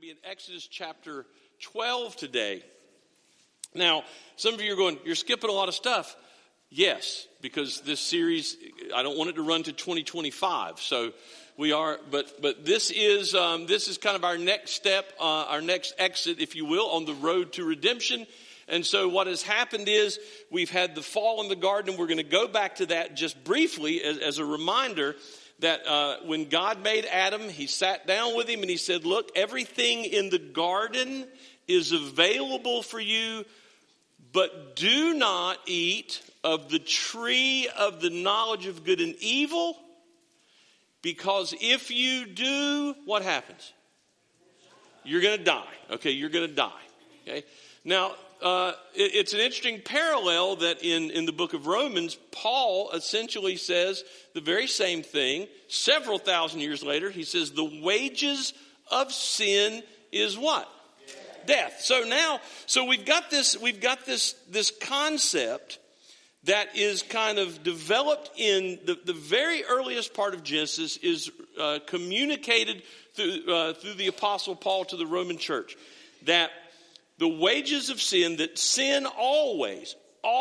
be in Exodus chapter 12 today. Now, some of you are going, you're skipping a lot of stuff. Yes, because this series, I don't want it to run to 2025. So we are, but this is kind of our next step, our next exit, if you will, on the road to redemption. And so what has happened is we've had the fall in the garden. We're going to go back to that just briefly as a reminder that when God made Adam, he sat down with him and he said, look, everything in the garden is available for you, but do not eat of the tree of the knowledge of good and evil, because if you do, what happens? You're going to die. Okay, you're going to die. Okay. Now, it's an interesting parallel that in the book of Romans, Paul essentially says the very same thing. Several thousand years later, he says the wages of sin is what? Death. So we've got this concept that is kind of developed in the very earliest part of Genesis, is communicated through the Apostle Paul to the Roman church, that the wages of sin, that sin always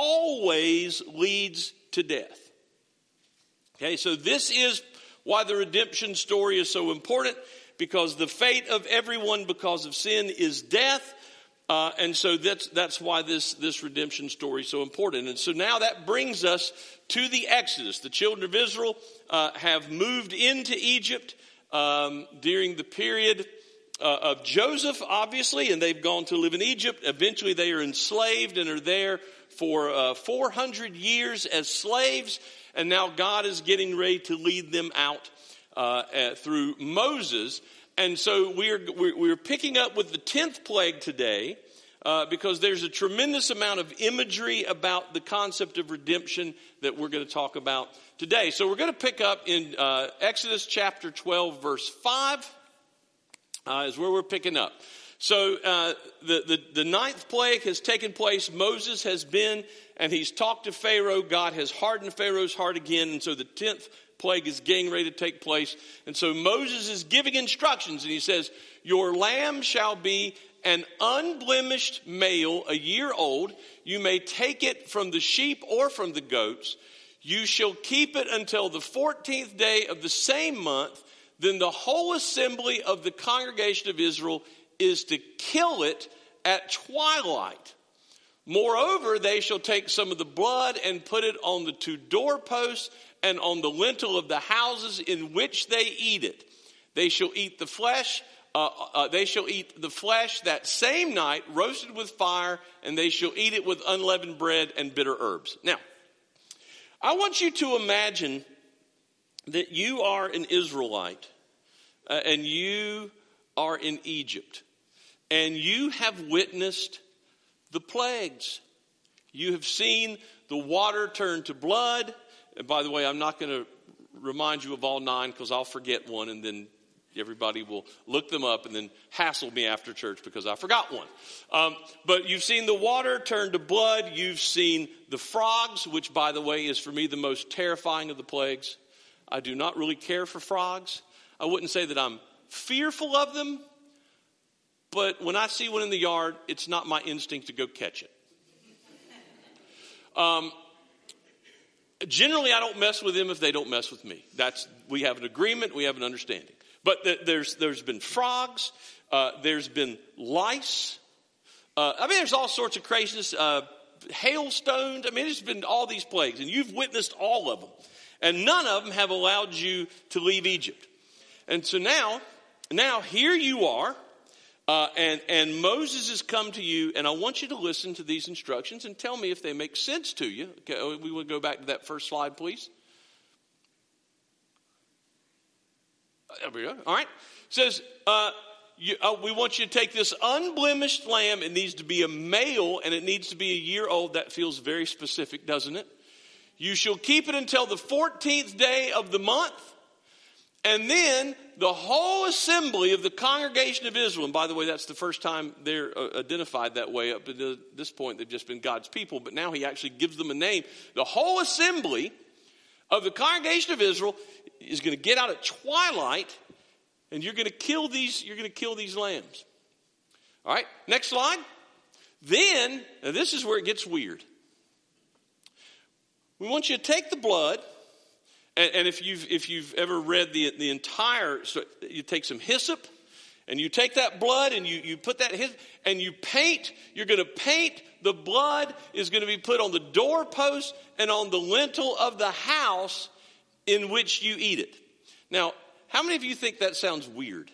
leads to death. Okay, so this is why the redemption story is so important, because the fate of everyone because of sin is death. And so that's why this redemption story is so important. And so now that brings us to the Exodus. The children of Israel have moved into Egypt during the period of Joseph, obviously, and they've gone to live in Egypt. Eventually they are enslaved and are there for 400 years as slaves. And now God is getting ready to lead them out through Moses. And so we're picking up with the 10th plague today because there's a tremendous amount of imagery about the concept of redemption that we're going to talk about today. So we're going to pick up in Exodus chapter 12, verse 5 is where we're picking up. So the ninth plague has taken place. Moses has been, and he's talked to Pharaoh. God has hardened Pharaoh's heart again. And so the 10th plague is getting ready to take place. And so Moses is giving instructions, and he says, your lamb shall be an unblemished male, a year old. You may take it from the sheep or from the goats. You shall keep it until the 14th day of the same month. Then the whole assembly of the congregation of Israel is to kill it at twilight. Moreover, they shall take some of the blood and put it on the two doorposts and on the lintel of the houses in which they eat it. They shall eat the flesh. They shall eat the flesh that same night, roasted with fire, and they shall eat it with unleavened bread and bitter herbs. Now, I want you to imagine that you are an Israelite and you are in Egypt, and you have witnessed the plagues. You have seen the water turn to blood. And by the way, I'm not going to remind you of all 9 because I'll forget one, and then everybody will look them up and then hassle me after church because I forgot one. But you've seen the water turn to blood. You've seen the frogs, which, by the way, is for me the most terrifying of the plagues. I do not really care for frogs. I wouldn't say that I'm fearful of them, but when I see one in the yard, it's not my instinct to go catch it. Generally, I don't mess with them if they don't mess with me. We have an agreement, we have an understanding. But there's been frogs, there's been lice. There's all sorts of craziness. Hailstones. There's been all these plagues, and you've witnessed all of them. And none of them have allowed you to leave Egypt. And so now here you are, and Moses has come to you, and I want you to listen to these instructions and tell me if they make sense to you. Okay, we will go back to that first slide, please. There we go. All right. It says, we want you to take this unblemished lamb. It needs to be a male, and it needs to be a year old. That feels very specific, doesn't it? You shall keep it until the 14th day of the month. And then the whole assembly of the congregation of Israel, and by the way, that's the first time they're identified that way. Up to this point, they've just been God's people, but now he actually gives them a name. The whole assembly of the congregation of Israel is going to get out at twilight, and you're going to kill these lambs. All right, next slide. Then, now this is where it gets weird. We want you to take the blood, and if you've ever read the entire, so you take some hyssop, and you take that blood and you put that hyssop, and you paint. You're going to paint. The blood is going to be put on the doorpost and on the lintel of the house in which you eat it. Now, how many of you think that sounds weird?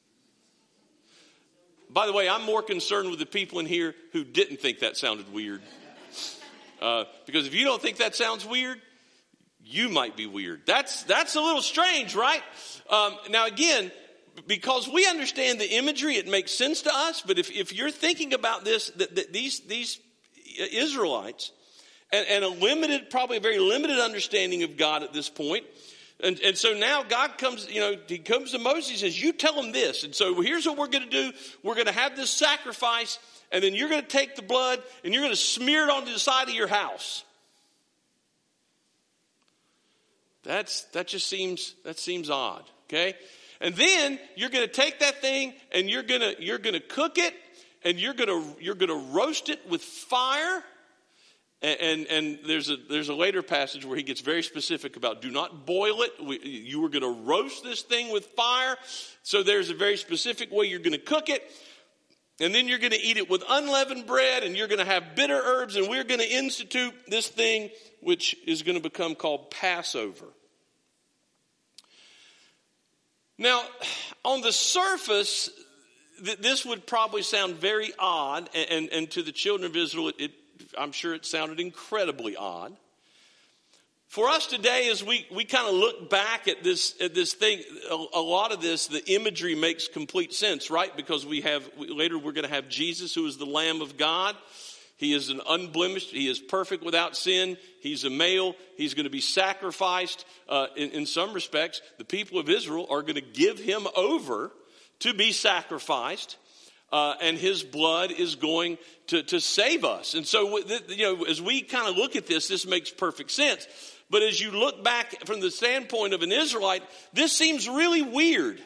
By the way, I'm more concerned with the people in here who didn't think that sounded weird. Because if you don't think that sounds weird, you might be weird. That's a little strange, right? Now again, because we understand the imagery, it makes sense to us. But if you're thinking about this, that these Israelites, and probably a very limited understanding of God at this point. And so now God comes, he comes to Moses and says, you tell them this. And so here's what we're going to do. We're going to have this sacrifice, and then you're going to take the blood and you're going to smear it onto the side of your house. That seems odd, okay? And then you're going to take that thing and you're going to cook it, and you're going to roast it with fire. And there's a later passage where he gets very specific about do not boil it. You were going to roast this thing with fire. So there's a very specific way you're going to cook it. And then you're going to eat it with unleavened bread, and you're going to have bitter herbs, and we're going to institute this thing which is going to become called Passover. Now, on the surface, this would probably sound very odd, and to the children of Israel, I'm sure it sounded incredibly odd. For us today, as we kind of look back at this thing, a lot of this, the imagery makes complete sense, right? Because later we're going to have Jesus, who is the Lamb of God. He is an unblemished. He is perfect without sin. He's a male. He's going to be sacrificed. In some respects, the people of Israel are going to give him over to be sacrificed. And his blood is going to save us. And so, as we kind of look at this makes perfect sense. But as you look back from the standpoint of an Israelite, this seems really weird.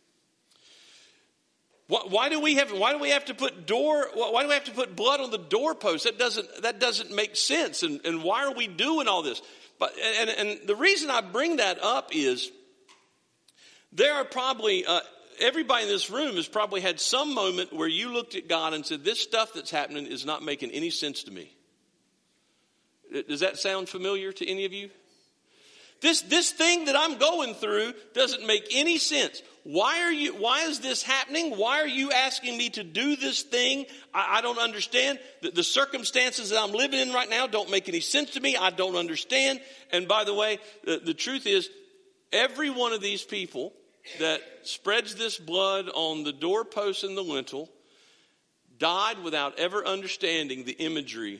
Why do we have to put blood on the doorpost? That doesn't make sense. And why are we doing all this? But and the reason I bring that up is there are probably everybody in this room has probably had some moment where you looked at God and said, this stuff that's happening is not making any sense to me. Does that sound familiar to any of you? This thing that I'm going through doesn't make any sense. Why is this happening? Why are you asking me to do this thing? I don't understand. The circumstances that I'm living in right now don't make any sense to me. I don't understand. And by the way, the truth is, every one of these people that spreads this blood on the doorpost and the lintel died without ever understanding the imagery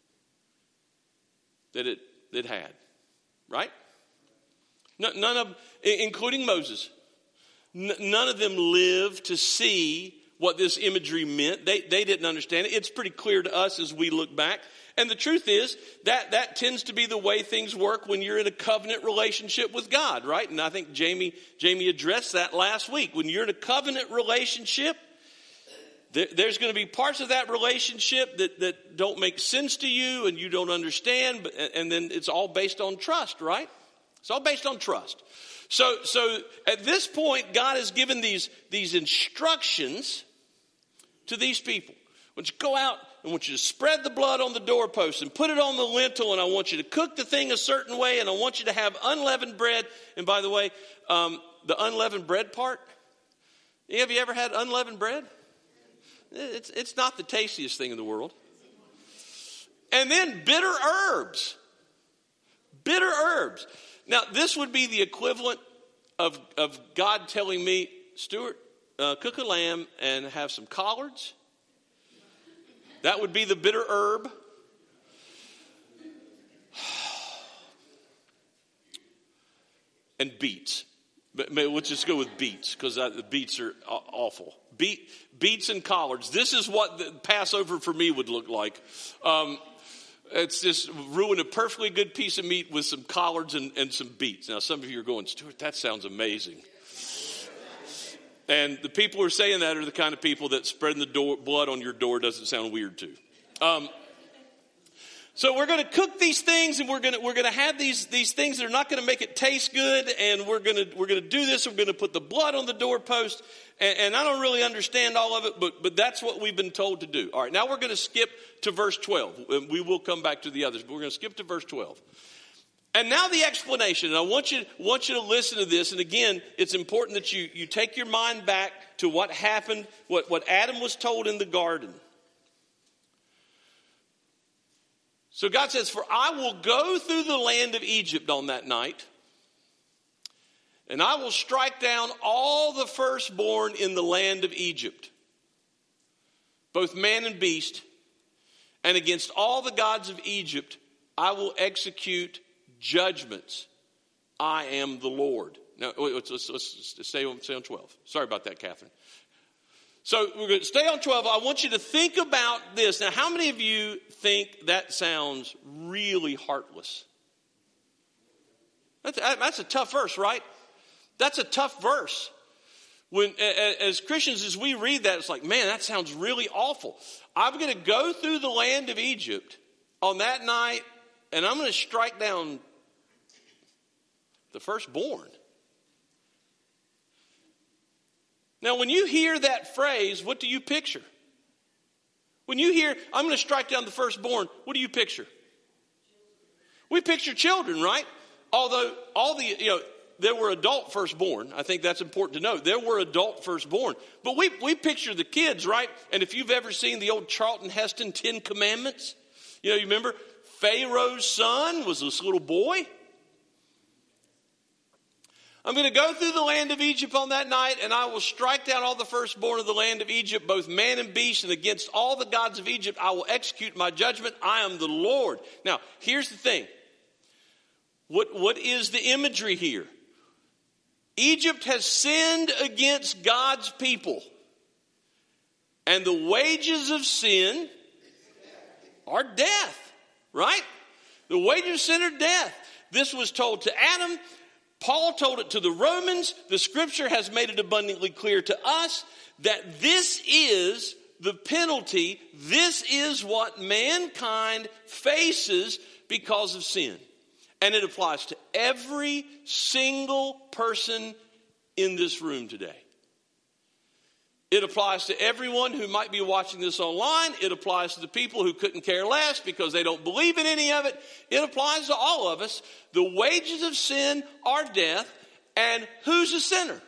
that it had. Right? None of, including Moses, none of them lived to see what this imagery meant. They didn't understand it. It's pretty clear to us as we look back. And the truth is that tends to be the way things work when you're in a covenant relationship with God, right? And I think Jamie addressed that last week. When you're in a covenant relationship, there's going to be parts of that relationship that don't make sense to you and you don't understand, and then it's all based on trust, right? It's all based on trust. So at this point, God has given these instructions to these people. I want you to go out, I want you to spread the blood on the doorpost and put it on the lintel, and I want you to cook the thing a certain way, and I want you to have unleavened bread. And by the way, the unleavened bread part, have you ever had unleavened bread? It's not the tastiest thing in the world. And then bitter herbs. Bitter herbs. Now, this would be the equivalent of God telling me, Stuart, cook a lamb and have some collards. That would be the bitter herb. And beets. But let's just go with beets, because the beets are awful. Beets and collards. This is what the Passover for me would look like. It's just ruin a perfectly good piece of meat with some collards and some beets. Now, some of you are going, Stuart, that sounds amazing. And the people who are saying that are the kind of people that spreading the blood on your door doesn't sound weird to. So we're going to cook these things, and we're going to have these things that are not going to make it taste good, and we're going to do this. We're going to put the blood on the doorpost, and I don't really understand all of it, but that's what we've been told to do. All right, now we're going to skip to verse 12. We will come back to the others, but we're going to skip to verse 12. And now the explanation, and I want you to listen to this. And again, it's important that you take your mind back to what happened, what Adam was told in the garden. So God says, for I will go through the land of Egypt on that night, and I will strike down all the firstborn in the land of Egypt, both man and beast, and against all the gods of Egypt I will execute judgments. I am the Lord. Now, let's stay on 12. Sorry about that, Catherine. So we're going to stay on 12. I want you to think about this. Now, how many of you think that sounds really heartless? That's a tough verse, right? That's a tough verse. When, as Christians, as we read that, it's like, man, that sounds really awful. I'm going to go through the land of Egypt on that night, and I'm going to strike down the firstborn. Now, when you hear that phrase, what do you picture? When you hear, I'm going to strike down the firstborn, what do you picture? We picture children, right? Although there were adult firstborn. I think that's important to note. There were adult firstborn. But we picture the kids, right? And if you've ever seen the old Charlton Heston 10 Commandments, you remember Pharaoh's son was this little boy. I'm going to go through the land of Egypt on that night, and I will strike down all the firstborn of the land of Egypt, both man and beast, and against all the gods of Egypt I will execute my judgment. I am the Lord. Now, here's the thing. What is the imagery here? Egypt has sinned against God's people. And the wages of sin are death, right? The wages of sin are death. This was told to Adam. Paul told it to the Romans. The scripture has made it abundantly clear to us that this is the penalty. This is what mankind faces because of sin. And it applies to every single person in this room today. It applies to everyone who might be watching this online. It applies to the people who couldn't care less because they don't believe in any of it. It applies to all of us. The wages of sin are death. And who's a sinner?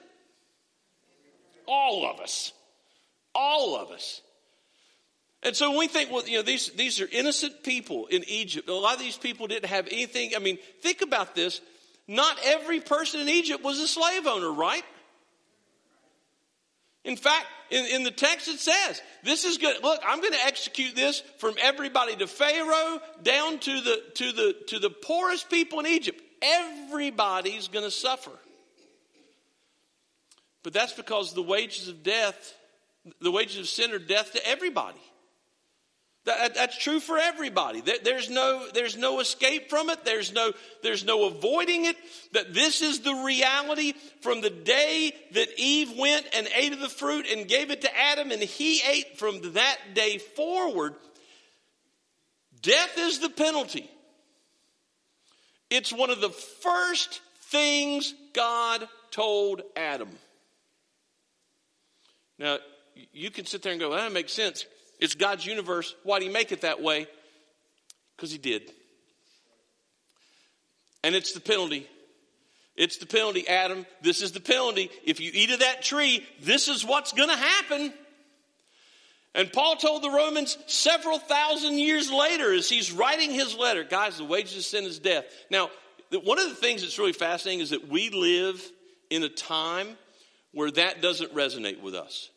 All of us. All of us. And so when we think, well, these are innocent people in Egypt. A lot of these people didn't have anything. I mean, think about this. Not every person in Egypt was a slave owner, right? In fact, in the text it says, this is good. Look, I'm going to execute this from everybody to Pharaoh down to the poorest people in Egypt. Everybody's going to suffer. But that's because the wages of sin are death to everybody. That's true for everybody. There's no escape from it. There's no avoiding it. That this is the reality from the day that Eve went and ate of the fruit and gave it to Adam, and he ate from that day forward. Death is the penalty. It's one of the first things God told Adam. Now, you can sit there and go, well, that makes sense. It's God's universe. Why did he make it that way? Because he did. And it's the penalty. It's the penalty, Adam. This is the penalty. If you eat of that tree, this is what's going to happen. And Paul told the Romans several thousand years later as he's writing his letter, guys, the wages of sin is death. Now, one of the things that's really fascinating is that we live in a time where that doesn't resonate with us.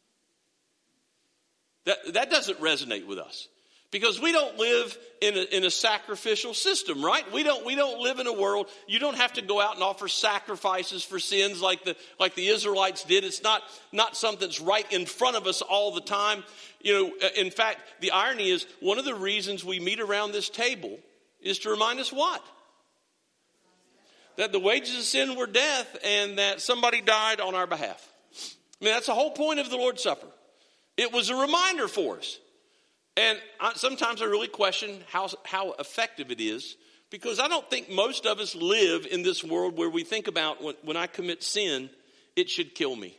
That doesn't resonate with us because we don't live in a sacrificial system, right? We don't live in a world. You don't have to go out and offer sacrifices for sins like the Israelites did. It's not something that's right in front of us all the time. In fact, the irony is one of the reasons we meet around this table is to remind us what? That the wages of sin were death and that somebody died on our behalf. I mean, that's the whole point of the Lord's Supper. It was a reminder for us. And sometimes I really question how effective it is, because I don't think most of us live in this world where we think about when I commit sin, it should kill me.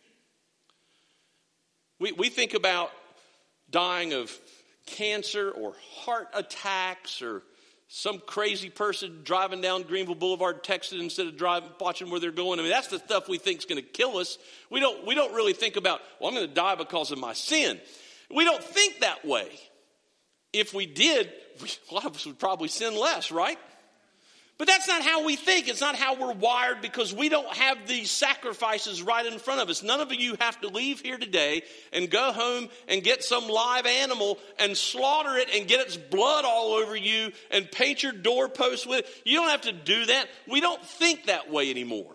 We think about dying of cancer or heart attacks or some crazy person driving down Greenville Boulevard texting instead of watching where they're going. I mean, that's the stuff we think is going to kill us. We don't really think about, well, I'm going to die because of my sin. We don't think that way. If we did, a lot of us would probably sin less, right? But that's not how we think. It's not how we're wired, because we don't have these sacrifices right in front of us. None of you have to leave here today and go home and get some live animal and slaughter it and get its blood all over you and paint your doorpost with it. You don't have to do that. We don't think that way anymore.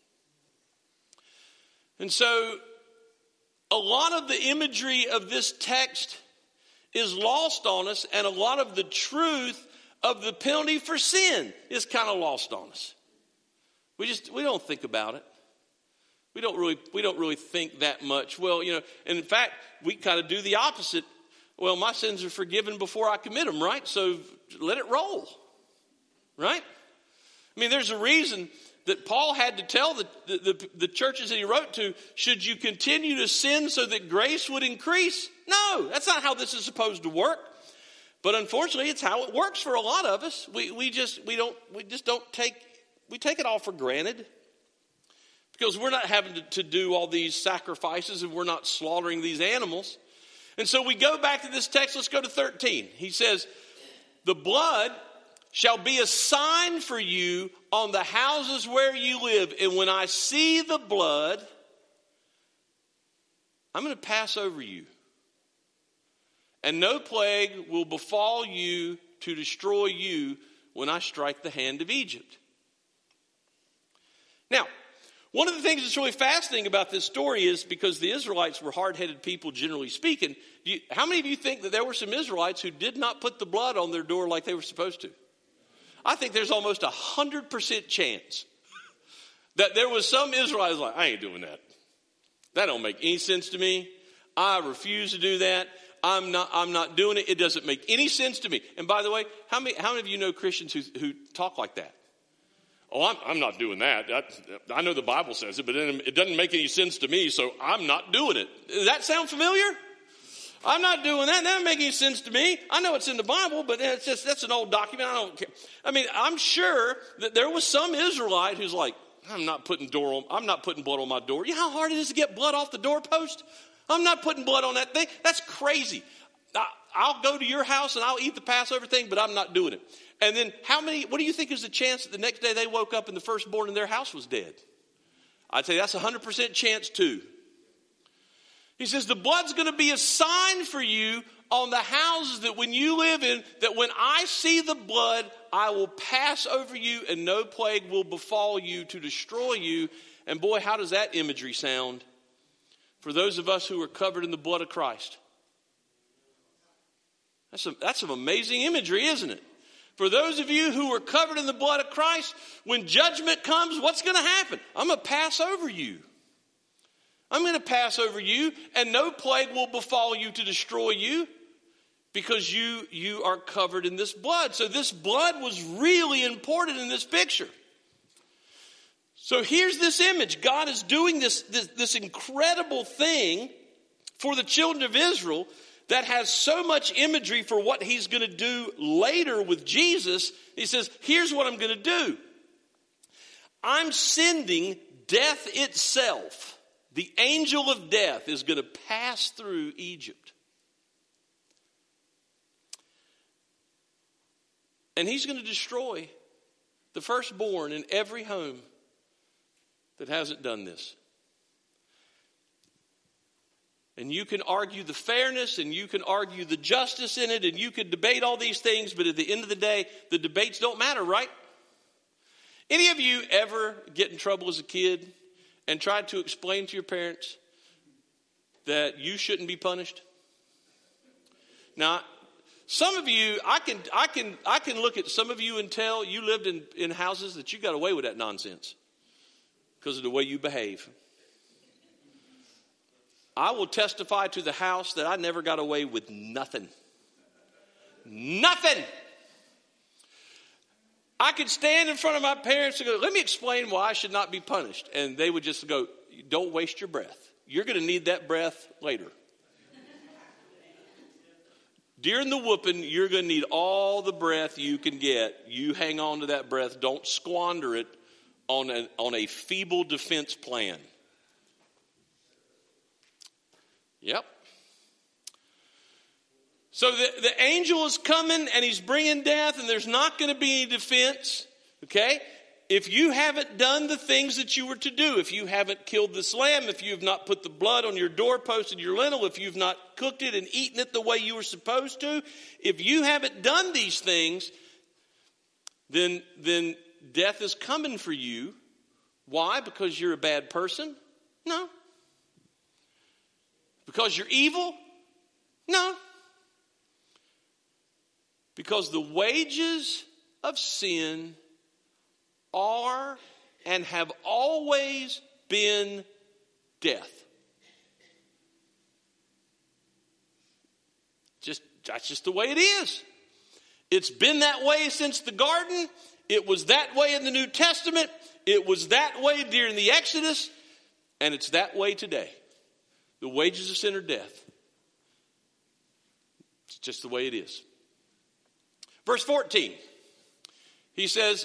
And so a lot of the imagery of this text is lost on us, and a lot of the truth of the penalty for sin is kind of lost on us. We don't think about it. We don't really think that much. Well, and in fact, we kind of do the opposite. Well, my sins are forgiven before I commit them, right? So let it roll, right? I mean, there's a reason that Paul had to tell the churches that he wrote to, should you continue to sin so that grace would increase? No, that's not how this is supposed to work. But unfortunately, it's how it works for a lot of us. We take it all for granted, because we're not having to do all these sacrifices, and we're not slaughtering these animals. And so we go back to this text. Let's go to 13. He says, the blood shall be a sign for you on the houses where you live. And when I see the blood, I'm going to pass over you. And no plague will befall you to destroy you when I strike the hand of Egypt. Now, one of the things that's really fascinating about this story is, because the Israelites were hard-headed people, generally speaking, how many of you think that there were some Israelites who did not put the blood on their door like they were supposed to? I think there's almost 100% chance that there was some Israelites like, I ain't doing that. That don't make any sense to me. I refuse to do that. I'm not doing it. It doesn't make any sense to me. And by the way, how many of you know Christians who talk like that? Oh, I'm not doing that. I know the Bible says it, but it doesn't make any sense to me, so I'm not doing it. Does that sound familiar? I'm not doing that. That doesn't make any sense to me. I know it's in the Bible, but that's an old document. I don't care. I mean, I'm sure that there was some Israelite who's like, I'm not putting blood on my door. You know how hard it is to get blood off the doorpost? I'm not putting blood on that thing. That's crazy. I'll go to your house and I'll eat the Passover thing, but I'm not doing it. And then what do you think is the chance that the next day they woke up and the firstborn in their house was dead? I'd say that's 100% chance too. He says, the blood's going to be a sign for you on the houses that when you live in, that when I see the blood, I will pass over you and no plague will befall you to destroy you. And boy, how does that imagery sound for those of us who are covered in the blood of Christ? That's some amazing imagery, isn't it? For those of you who are covered in the blood of Christ, when judgment comes, what's going to happen? I'm going to pass over you. I'm going to pass over you, and no plague will befall you to destroy you, because you are covered in this blood. So this blood was really important in this picture. So here's this image. God is doing this incredible thing for the children of Israel that has so much imagery for what he's going to do later with Jesus. He says, here's what I'm going to do. I'm sending death itself. The angel of death is going to pass through Egypt. And he's going to destroy the firstborn in every home that hasn't done this. And you can argue the fairness, and you can argue the justice in it, and you can debate all these things, but at the end of the day, the debates don't matter, right? Any of you ever get in trouble as a kid and tried to explain to your parents that you shouldn't be punished? Now, some of you, I can look at some of you and tell you lived in houses that you got away with that nonsense because of the way you behave. I will testify to the house that I never got away with nothing. Nothing. I could stand in front of my parents and go, let me explain why I should not be punished. And they would just go, don't waste your breath. You're going to need that breath later. During the whooping, you're going to need all the breath you can get. You hang on to that breath. Don't squander it on a feeble defense plan. Yep. So the angel is coming and he's bringing death, and there's not going to be any defense. Okay? If you haven't done the things that you were to do, if you haven't killed this lamb, if you have not put the blood on your doorpost and your lintel, if you've not cooked it and eaten it the way you were supposed to, if you haven't done these things, then death is coming for you. Why? Because you're a bad person? No. Because you're evil? No. Because the wages of sin are and have always been death. That's just the way it is. It's been that way since the garden. It was that way in the New Testament. It was that way during the Exodus. And it's that way today. The wages of sin are death. It's just the way it is. Verse 14. He says,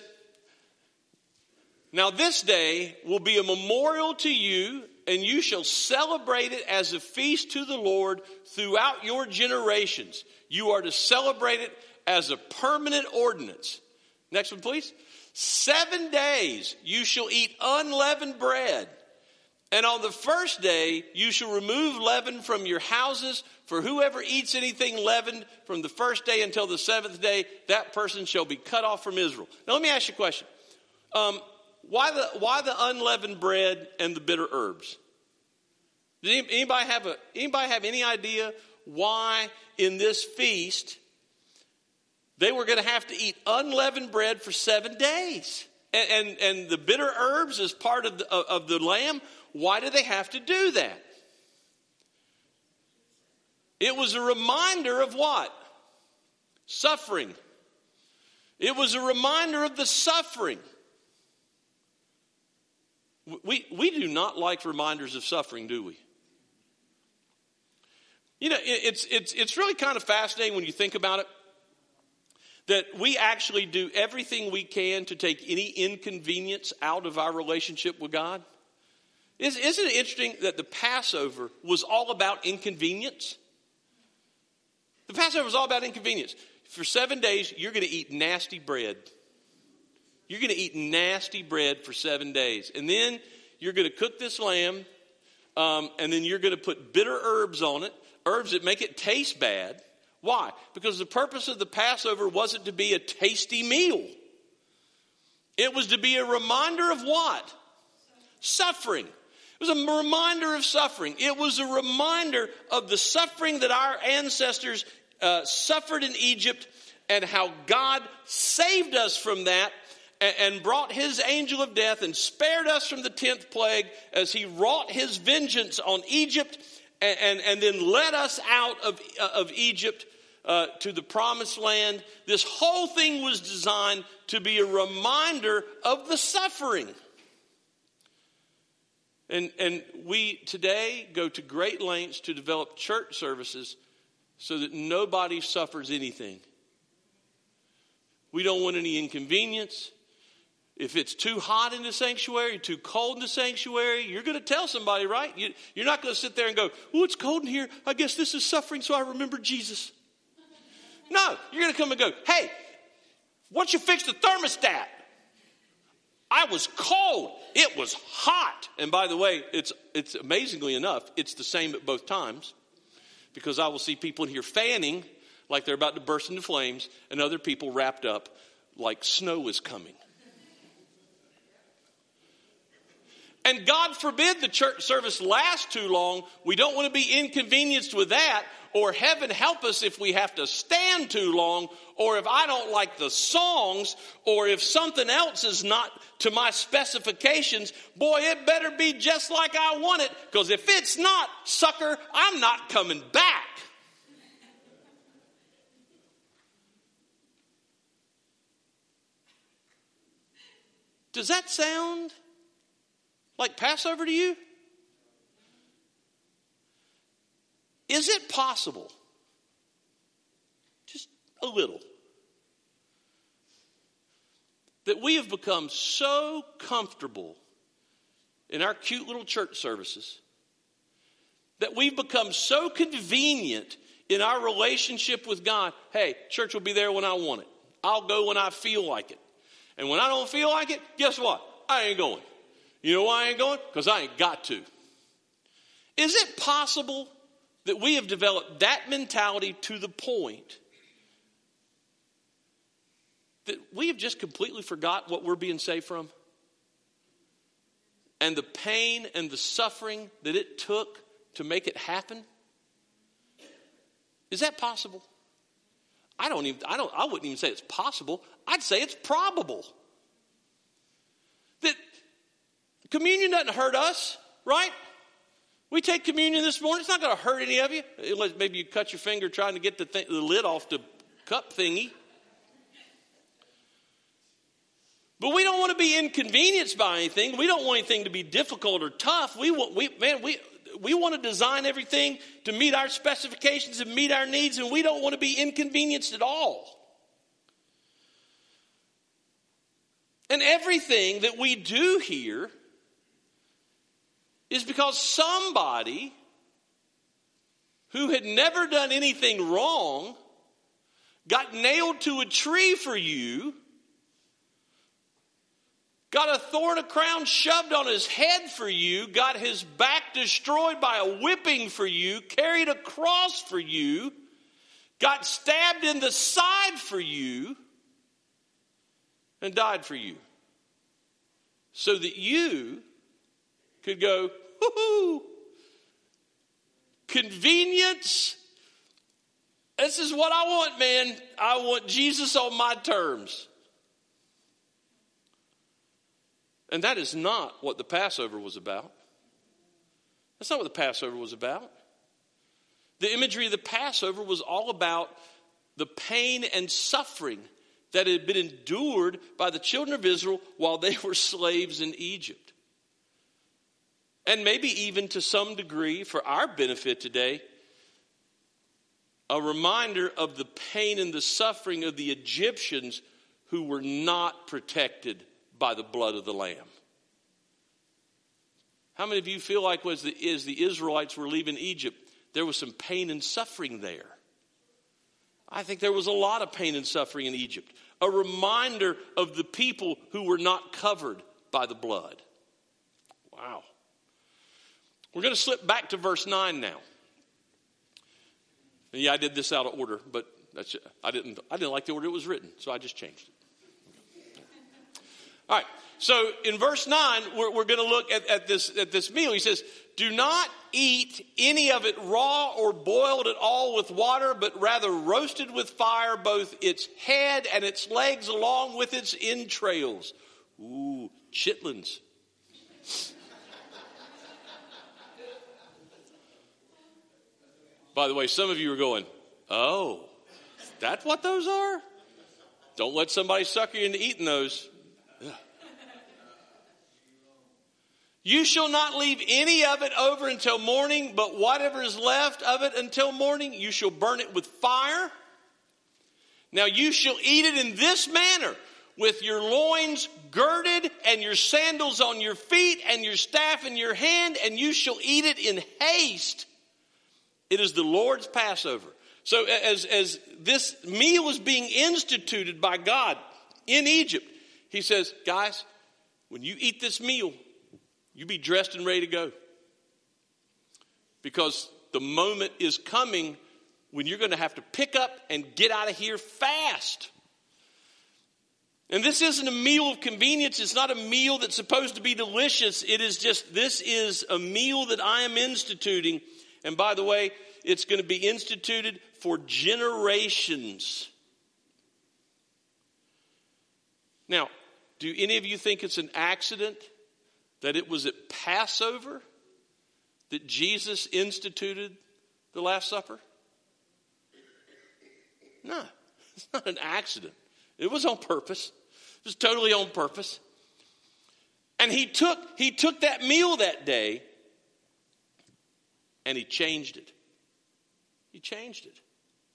now this day will be a memorial to you, and you shall celebrate it as a feast to the Lord throughout your generations. You are to celebrate it as a permanent ordinance. Next one, please. 7 days you shall eat unleavened bread. And on the first day you shall remove leaven from your houses. For whoever eats anything leavened from the first day until the seventh day, that person shall be cut off from Israel. Now let me ask you a question. Why the unleavened bread and the bitter herbs? Does anybody have any idea why in this feast they were going to have to eat unleavened bread for 7 days? And the bitter herbs as part of the lamb, why do they have to do that? It was a reminder of what? Suffering. It was a reminder of the suffering. We do not like reminders of suffering, do we? You know, it's really kind of fascinating when you think about it, that we actually do everything we can to take any inconvenience out of our relationship with God. Isn't it interesting that the Passover was all about inconvenience? The Passover was all about inconvenience. For 7 days, you're going to eat nasty bread. You're going to eat nasty bread for 7 days. And then you're going to cook this lamb, and then you're going to put bitter herbs on it, herbs that make it taste bad. Why? Because the purpose of the Passover wasn't to be a tasty meal. It was to be a reminder of what? Suffering. It was a reminder of suffering. It was a reminder of the suffering that our ancestors suffered in Egypt, and how God saved us from that and brought his angel of death and spared us from the 10th plague as he wrought his vengeance on Egypt and then led us out of Egypt to the promised land. This whole thing was designed to be a reminder of the suffering. And we today go to great lengths to develop church services so that nobody suffers anything. We don't want any inconvenience. If it's too hot in the sanctuary, too cold in the sanctuary, you're going to tell somebody, right? You're not going to sit there and go, oh, it's cold in here. I guess this is suffering, so I remember Jesus. No, you're going to come and go, hey, why don't you fix the thermostat? I was cold. It was hot. And by the way, it's amazingly enough, it's the same at both times. Because I will see people in here fanning like they're about to burst into flames, and other people wrapped up like snow is coming. And God forbid the church service lasts too long. We don't want to be inconvenienced with that. or heaven help us if we have to stand too long, or if I don't like the songs, or if something else is not to my specifications. Boy, it better be just like I want it, because if it's not, sucker, I'm not coming back. Does that sound like Passover to you? Is it possible, just a little, that we have become so comfortable in our cute little church services, that we've become so convenient in our relationship with God? Hey, church will be there when I want it. I'll go when I feel like it. And when I don't feel like it, guess what? I ain't going. You know why I ain't going? Because I ain't got to. Is it possible that we have developed that mentality to the point that we have just completely forgot what we're being saved from? And the pain and the suffering that it took to make it happen? Is that possible? I wouldn't even say it's possible. I'd say it's probable. That communion doesn't hurt us, right? We take communion this morning. It's not going to hurt any of you. Unless maybe you cut your finger trying to get the lid off the cup thingy. But we don't want to be inconvenienced by anything. We don't want anything to be difficult or tough. We want to design everything to meet our specifications and meet our needs, and we don't want to be inconvenienced at all. And everything that we do here is because somebody who had never done anything wrong got nailed to a tree for you, got a thorn of crown shoved on his head for you, got his back destroyed by a whipping for you, carried a cross for you, got stabbed in the side for you, and died for you. So that you could go, whoo-hoo, convenience. This is what I want, man. I want Jesus on my terms. And that is not what the Passover was about. That's not what the Passover was about. The imagery of the Passover was all about the pain and suffering that had been endured by the children of Israel while they were slaves in Egypt. And maybe even to some degree, for our benefit today, a reminder of the pain and the suffering of the Egyptians who were not protected by the blood of the Lamb. How many of you feel like as the Israelites were leaving Egypt, there was some pain and suffering there? I think there was a lot of pain and suffering in Egypt. A reminder of the people who were not covered by the blood. Wow. We're going to slip back to verse 9 now. And yeah, I did this out of order, but I didn't like the order it was written, so I just changed it. All right. So in verse 9, we're going to look at this meal. He says, "Do not eat any of it raw or boiled at all with water, but rather roasted with fire, both its head and its legs along with its entrails." Ooh, chitlins. By the way, some of you are going, "Oh, that's what those are?" Don't let somebody sucker you into eating those. "You shall not leave any of it over until morning, but whatever is left of it until morning, you shall burn it with fire. Now you shall eat it in this manner, with your loins girded and your sandals on your feet and your staff in your hand, and you shall eat it in haste. It is the Lord's Passover." So as this meal is being instituted by God in Egypt, he says, guys, when you eat this meal, you be dressed and ready to go. Because the moment is coming when you're going to have to pick up and get out of here fast. And this isn't a meal of convenience. It's not a meal that's supposed to be delicious. It is just, this is a meal that I am instituting. And by the way, it's going to be instituted for generations. Now, do any of you think it's an accident that it was at Passover that Jesus instituted the Last Supper? No, it's not an accident. It was on purpose. It was totally on purpose. And he took that meal that day and he changed it. He changed it.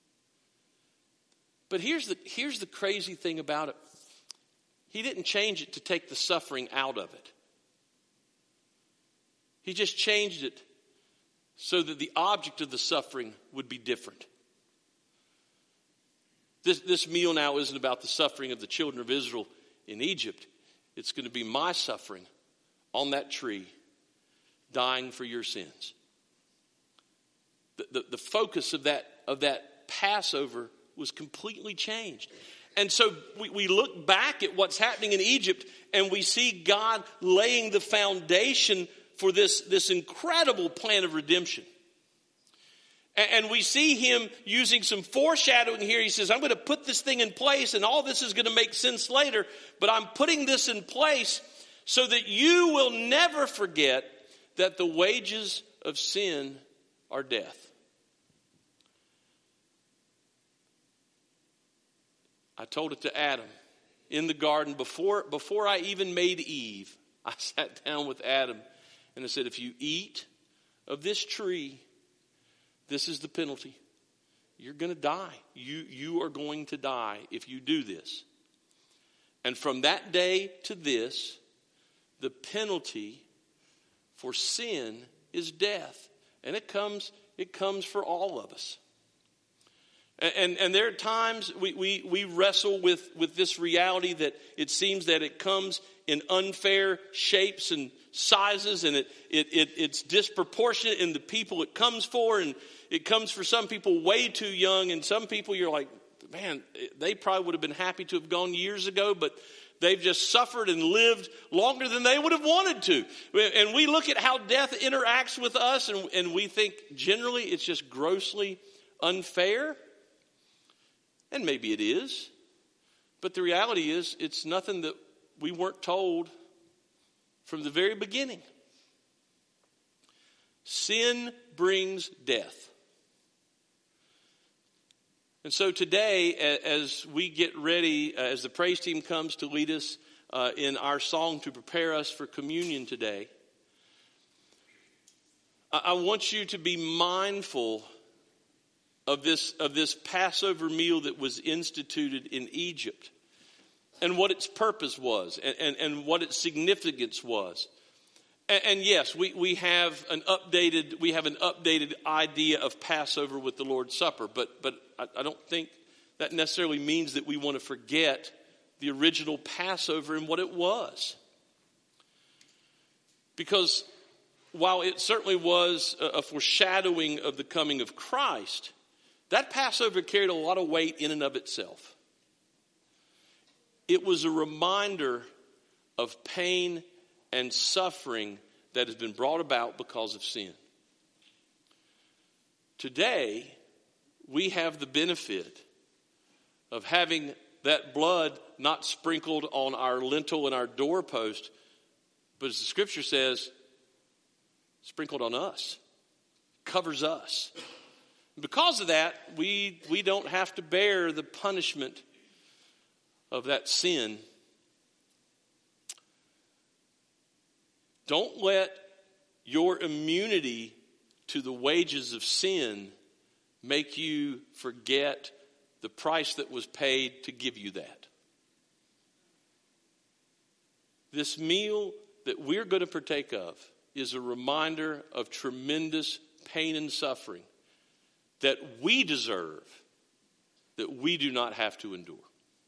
But here's the crazy thing about it. He didn't change it to take the suffering out of it. He just changed it so that the object of the suffering would be different. This meal now isn't about the suffering of the children of Israel in Egypt. It's going to be my suffering on that tree, dying for your sins. The focus of that Passover was completely changed. And so we look back at what's happening in Egypt and we see God laying the foundation for this incredible plan of redemption. And we see him using some foreshadowing here. He says, I'm going to put this thing in place and all this is going to make sense later, but I'm putting this in place so that you will never forget that the wages of sin are death. I told it to Adam in the garden before I even made Eve. I sat down with Adam and I said, if you eat of this tree, this is the penalty. You're going to die. You are going to die if you do this. And from that day to this, the penalty for sin is death. And it comes for all of us. And there are times we wrestle with this reality that it seems that it comes in unfair shapes and sizes, and it's disproportionate in the people it comes for, and it comes for some people way too young, and some people you're like, man, they probably would have been happy to have gone years ago, but they've just suffered and lived longer than they would have wanted to. And we look at how death interacts with us, and we think generally it's just grossly unfair. And maybe it is. But the reality is, it's nothing that we weren't told from the very beginning. Sin brings death. And so today, as we get ready, as the praise team comes to lead us in our song to prepare us for communion today, I want you to be mindful of this Passover meal that was instituted in Egypt and what its purpose was and what its significance was. And yes, we have an updated idea of Passover with the Lord's Supper, but I don't think that necessarily means that we want to forget the original Passover and what it was. Because while it certainly was a foreshadowing of the coming of Christ, that Passover carried a lot of weight in and of itself. It was a reminder of pain and suffering that has been brought about because of sin. Today, we have the benefit of having that blood not sprinkled on our lintel and our doorpost, but as the scripture says, sprinkled on us, covers us. Because of that, we don't have to bear the punishment of that sin. Don't let your immunity to the wages of sin make you forget the price that was paid to give you that. This meal that we're going to partake of is a reminder of tremendous pain and suffering that we deserve, that we do not have to endure.